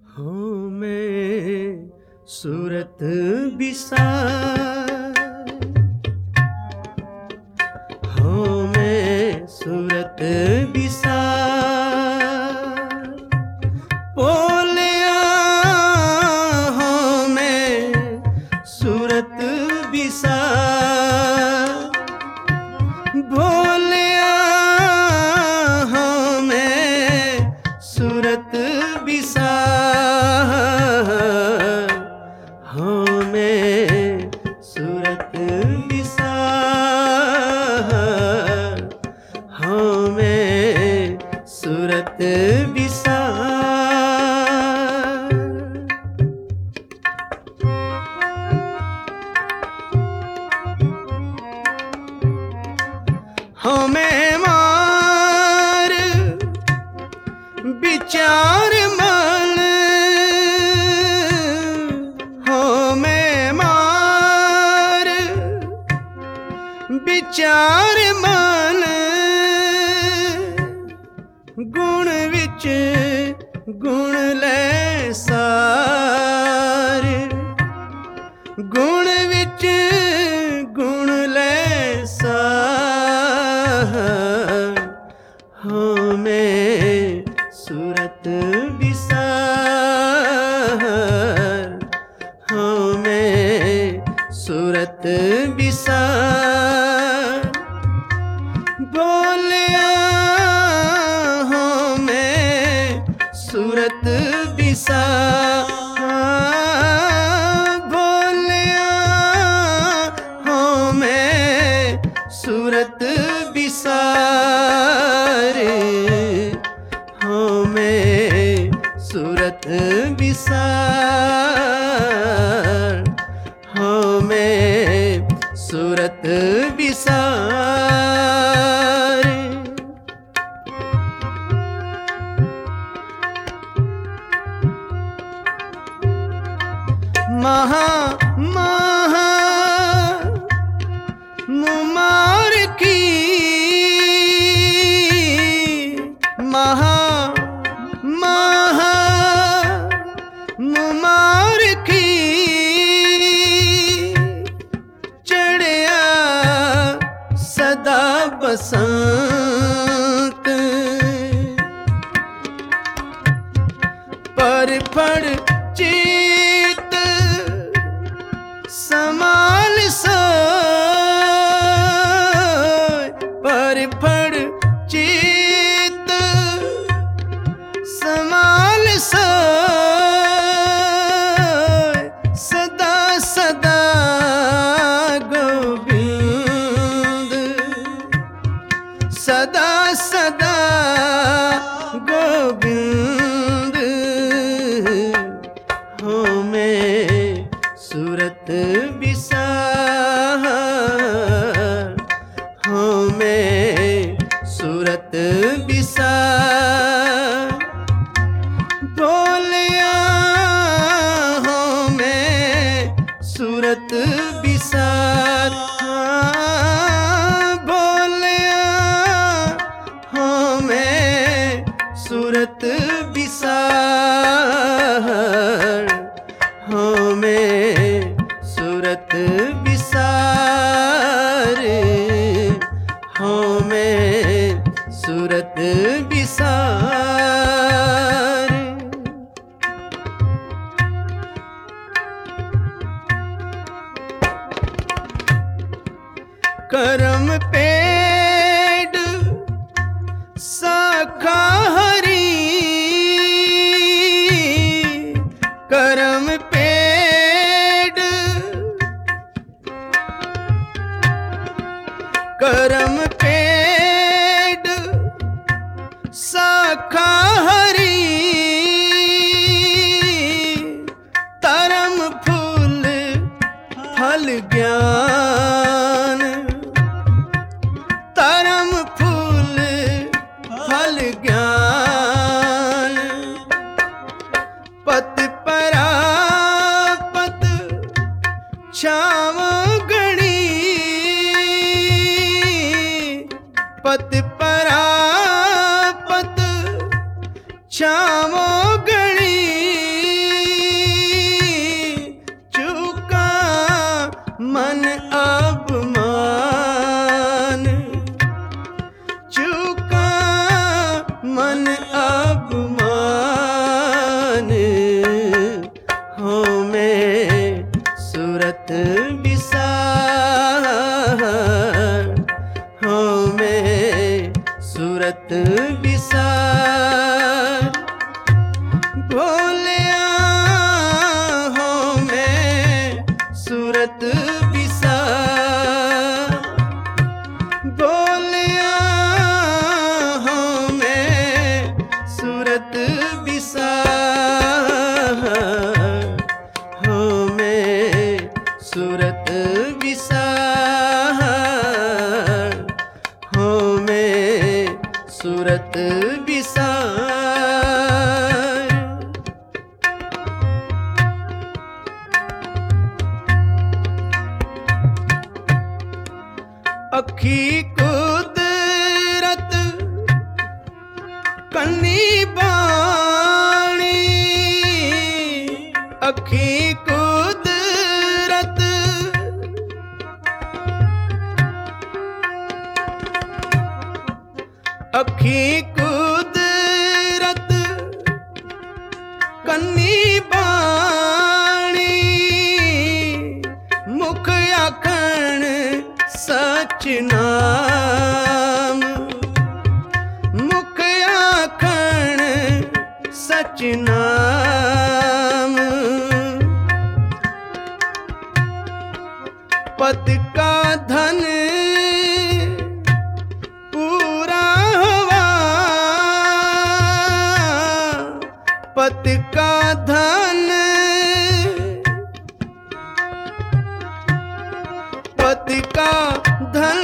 हो मैं सूरत बिसार, हो मैं सूरत बिसार, बोलिया हो मैं सूरत बिसार, बोलिया हो मैं सूरत बिसार, हो मैं सूरत बिसार, हो मैं सूरत बिसार। हो मैं मार विचार मन, हो मैं मार विचार मन, गुण विच गुण ले सार, गुण विच गुण ले सार, हो मैं सूरत बिसार, हो मैं सूरत बिसार, बोलिया हो मैं सूरत बिसार, बोलिया हो मैं सूरत बिसार, हो मैं सूरत बिसार, हो मैं सूरत बिसार। महा महा मुमार की, महा महा मुमार की, चढ़िया सदा बसंत, पर फड़ चित समाल सोय, पर फड़ चित समाल सोय, सदा सदा गोविंद, सदा सदा गोविंद, हो मैं सूरत बिसार, हो मैं सूरत बिसार, बोलिया हो मैं सूरत बिसार, बोलिया हो मैं सूरत बिसार, हो मैं सूरत बिसार, हो मैं सूरत बिसार। करम पेड़ शाखा हरी, करम पेड़, करम पेड़ शाखा हरी, तरम फूल फल ज्ञान, तरम फूल फल ज्ञान, पत परापत छाव गणी, पत परापत छाव गणी, मन अभिमान हो मैं सूरत विसार हो मैं सूरत विसार भोलिया हो मैं सूरत विसार भोलिया हो मैं सूरत विसार हो मैं सूरत विसार हो मैं सूरत विसार अखी कुदरत कन्नी बाणी अखी कुदरत अखी कुदरत कन्नी बाणी मुख आखण सच नाम मुख आखण सच नाम पद का धन पूरा हुआ पद का धन पद का धन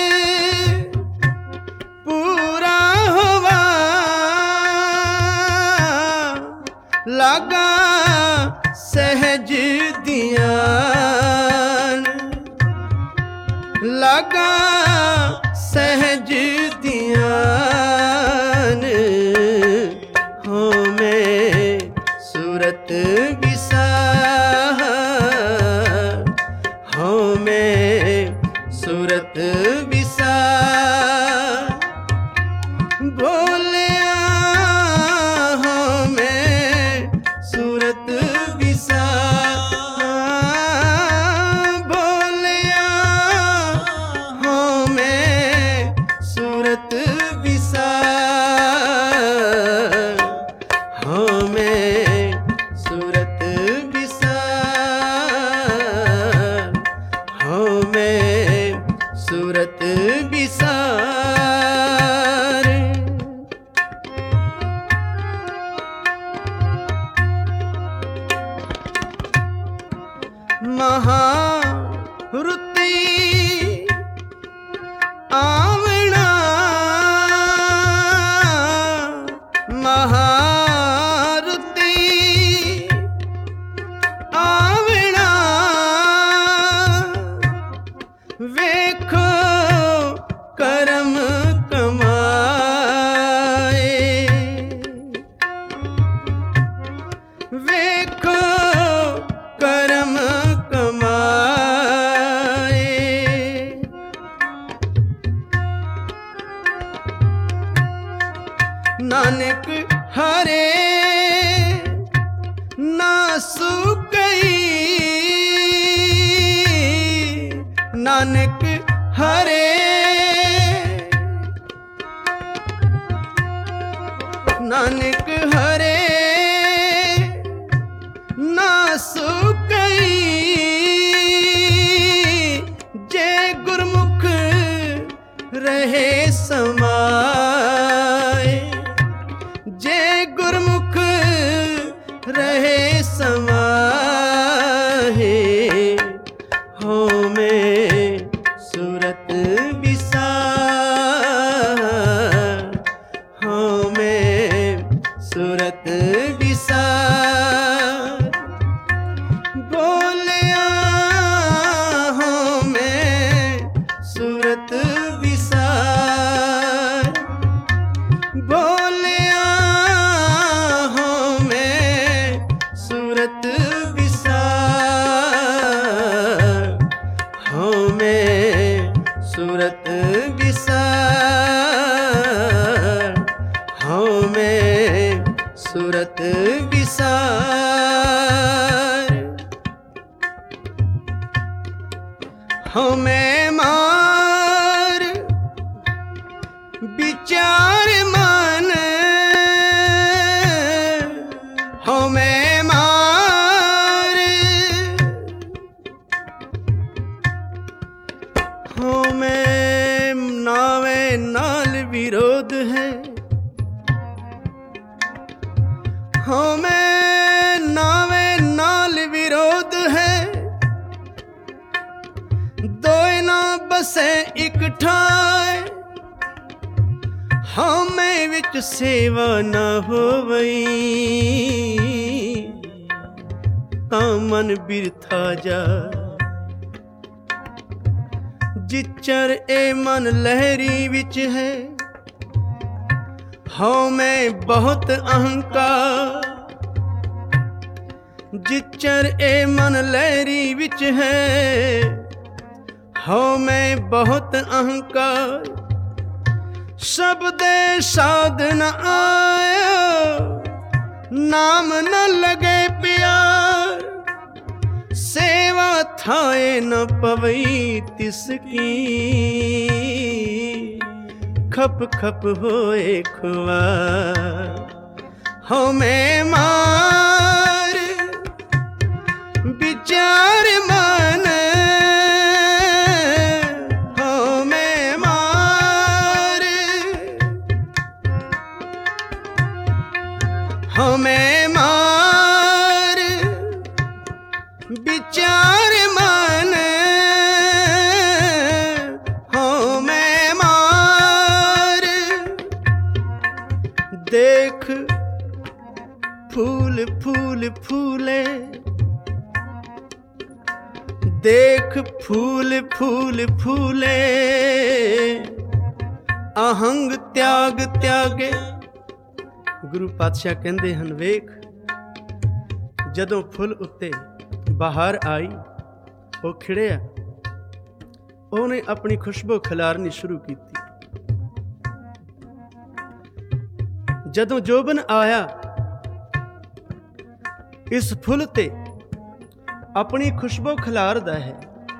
पूरा हुआ लगा सहज ध्यान लगा सहज ध्यान हो मैं सूरत विसार हो मैं सूरत विसार भोलिया हो मैं सूरत विसार भोलिया हो मैं सूरत विसार हो मैं सूरत विसार हो मैं सूरत विसार महारुति आवना महारुति आवना वेखो करम कमाए वेखो करम कमाए नानक हरे ना सुकई नानक हरे नानक हरे ना सुकई जे गुरमुख रहे समाए जे गुरमुख रहे समाए हो मैं सूरत विसार हो मैं सूरत विसार बोलिया हो मैं सूरत विसार हो मैं सूरत विसार, हो मैं मार विचार मन, हो मैं मार, हो मैं नावे नाल विरोध है, हो मैं नावे नाल विरोध है, दोए ना बसे इक ठाए, हाँ मैं विच सेवा ना होवई, तां मन बिरथा जा, जिचर ए मन लहरी विच है, हाँ मैं बहुत अहंकार, जिचर ए मन लहरी विच है, हाँ मैं बहुत अहंकार, शब्दे साध न आया, नाम न लगे प्यार, सेवा थाए न पवई तिसकी, खप खप होए खुआर, हो मैं मार विचार मन, हो मैं मार, हो मैं मार विचार मन, हो मैं मार, देख फूल फूल फूले, देख फूल फूल फूले, आहंग त्याग त्यागे। गुरु पातशाह कहते हैं, वेख जदों फुल उत्ते बाहर आई, वो खिड़िया, ਉਹਨੇ अपनी खुशबू खिलारनी शुरू की। जदों जोबन आया इस फुल ते अपनी खुशबू खिलारदा है,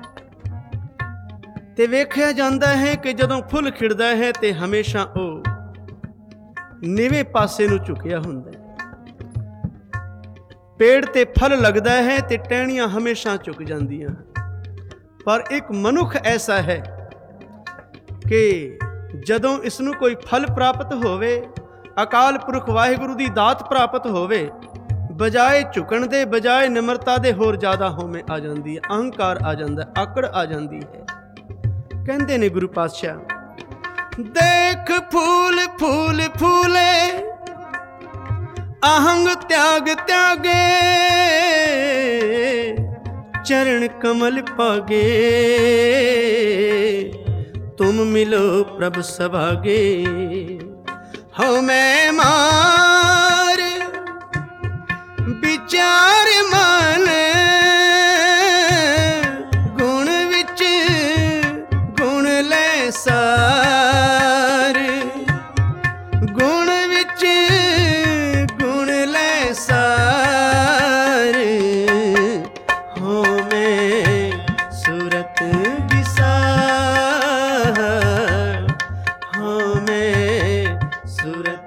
ते वेख्या जांदा है कि जदों फुल खिड़दा है ते हमेशा ਉਹ ਨੀਵੇਂ पासे ਨੂੰ ਝੁਕਿਆ ਹੁੰਦਾ है। पेड़ ते फल लगदा है ते टहनियां हमेशा झुक जांदियां हैं। पर एक मनुख ऐसा है कि जदों इसनूं कोई फल प्राप्त होवे, अकाल पुरख वाहिगुरु दी दात प्राप्त होवे, बजाए झुकण दे बजाए निमरता दे होर ज़्यादा होमे आ जांदी है, अहंकार आ जांदा है, आकड़ आ जांदी है। कहंदे ने गुरु पातशाह, देख फूल फूल फूले, आहंग त्याग त्यागे, चरण कमल पागे, तुम मिलो प्रभ सभागे, हो मैं मार विचार मन, गुण विच गुण ले सार, गुण विच गुण ले सार, हो मैं सूरत विसार, हो मैं सूरत